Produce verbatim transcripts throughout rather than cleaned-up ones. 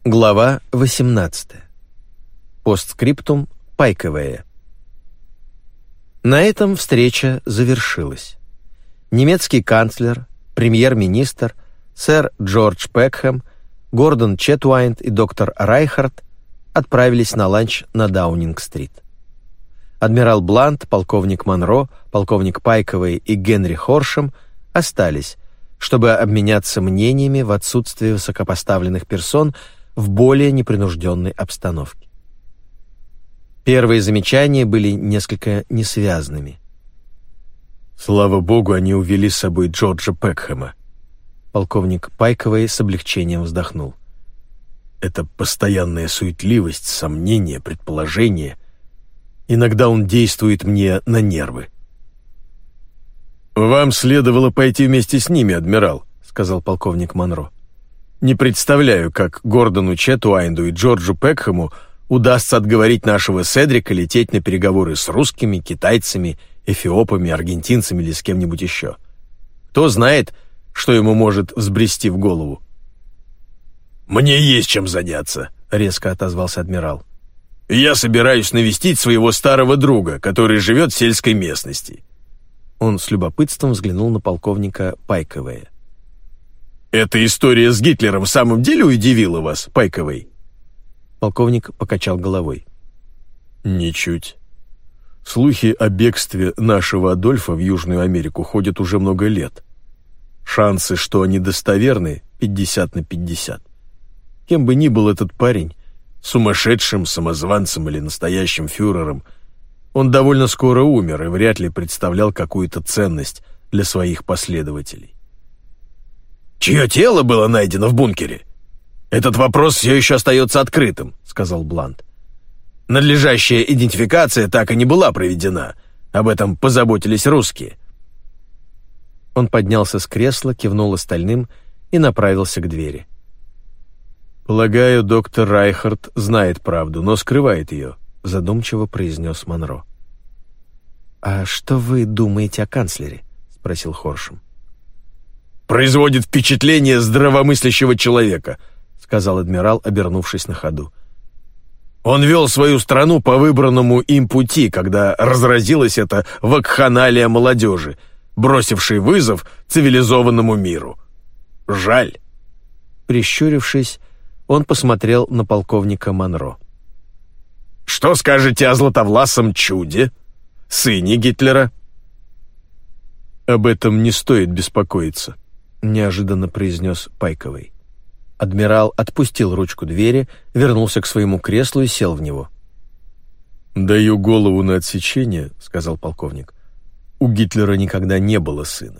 Глава восемнадцатая. Постскриптум Пайковое. На этом встреча завершилась. Немецкий канцлер, премьер-министр, сэр Джордж Пекхэм, Гордон Четуайнд и доктор Райхард отправились на ланч на Даунинг-стрит. Адмирал Блант, полковник Монро, полковник Пайковый и Генри Хоршем остались, чтобы обменяться мнениями в отсутствие высокопоставленных персон в более непринужденной обстановке. Первые замечания были несколько несвязными. «Слава богу, они увели с собой Джорджа Пекхэма». Полковник Пайковый с облегчением вздохнул. «Это постоянная суетливость, сомнения, предположения. Иногда он действует мне на нервы». «Вам следовало пойти вместе с ними, адмирал», — сказал полковник Монро. «Не представляю, как Гордону Четуайнду и Джорджу Пекхэму удастся отговорить нашего Седрика лететь на переговоры с русскими, китайцами, эфиопами, аргентинцами или с кем-нибудь еще. Кто знает, что ему может взбрести в голову». «Мне есть чем заняться», — резко отозвался адмирал. «Я собираюсь навестить своего старого друга, который живет в сельской местности». Он с любопытством взглянул на полковника Пайковое. «Эта история с Гитлером в самом деле удивила вас, Пайковый?» Полковник покачал головой. «Ничуть. Слухи о бегстве нашего Адольфа в Южную Америку ходят уже много лет. Шансы, что они достоверны, пятьдесят на пятьдесят. Кем бы ни был этот парень, сумасшедшим, самозванцем или настоящим фюрером, он довольно скоро умер и вряд ли представлял какую-то ценность для своих последователей». «Чье тело было найдено в бункере? Этот вопрос все еще остается открытым», — сказал Блант. «Надлежащая идентификация так и не была проведена. Об этом позаботились русские». Он поднялся с кресла, кивнул остальным и направился к двери. «Полагаю, доктор Райхард знает правду, но скрывает ее», — задумчиво произнес Монро. «А что вы думаете о канцлере?» — спросил Хоршем. «Производит впечатление здравомыслящего человека», — сказал адмирал, обернувшись на ходу. «Он вел свою страну по выбранному им пути, когда разразилась эта вакханалия молодежи, бросившей вызов цивилизованному миру. Жаль». Прищурившись, он посмотрел на полковника Монро. «Что скажете о златовласом чуде, сыне Гитлера?» «Об этом не стоит беспокоиться», — неожиданно произнес Пайковый. Адмирал отпустил ручку двери, вернулся к своему креслу и сел в него. «Даю голову на отсечение», — сказал полковник. «У Гитлера никогда не было сына».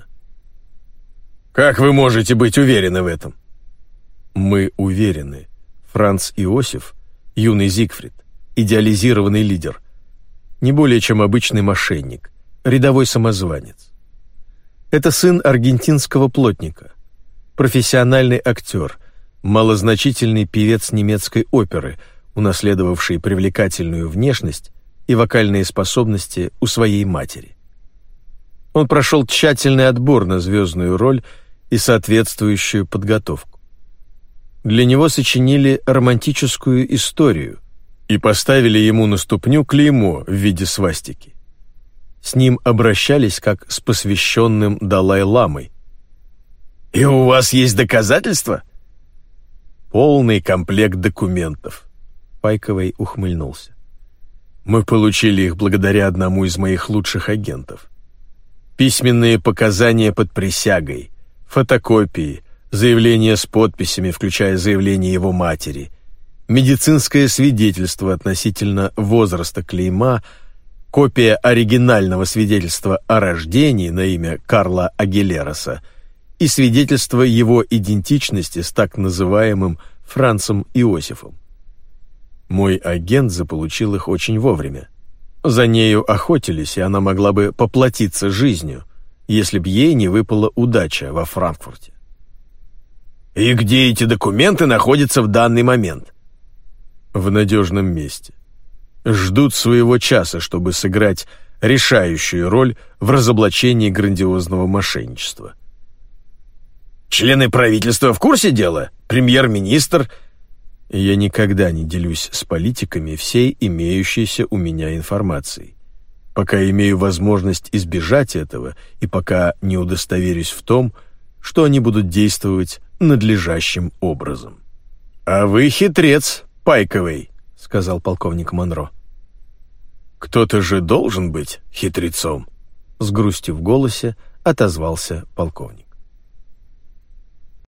«Как вы можете быть уверены в этом?» «Мы уверены. Франц Иосиф, юный Зигфрид, идеализированный лидер, не более чем обычный мошенник, рядовой самозванец. Это сын аргентинского плотника, профессиональный актер, малозначительный певец немецкой оперы, унаследовавший привлекательную внешность и вокальные способности у своей матери. Он прошел тщательный отбор на звездную роль и соответствующую подготовку. Для него сочинили романтическую историю и поставили ему на ступню клеймо в виде свастики. С ним обращались как с посвященным Далай-ламой. «И у вас есть доказательства?» «Полный комплект документов», — Пайковый ухмыльнулся. «Мы получили их благодаря одному из моих лучших агентов. Письменные показания под присягой, фотокопии, заявления с подписями, включая заявление его матери, медицинское свидетельство относительно возраста клейма, копия оригинального свидетельства о рождении на имя Карла Агилероса и свидетельство его идентичности с так называемым Францем Иосифом. Мой агент заполучил их очень вовремя. За нею охотились, и она могла бы поплатиться жизнью, если б ей не выпала удача во Франкфурте». «И где эти документы находятся в данный момент?» «В надежном месте. Ждут своего часа, чтобы сыграть решающую роль в разоблачении грандиозного мошенничества». «Члены правительства в курсе дела? Премьер-министр?» Я никогда не делюсь с политиками всей имеющейся у меня информацией, пока имею возможность избежать этого и пока не удостоверюсь в том, что они будут действовать надлежащим образом. «А вы хитрец, Пайковый», — сказал полковник Монро. «Кто-то же должен быть хитрецом», — с грустью в голосе отозвался полковник.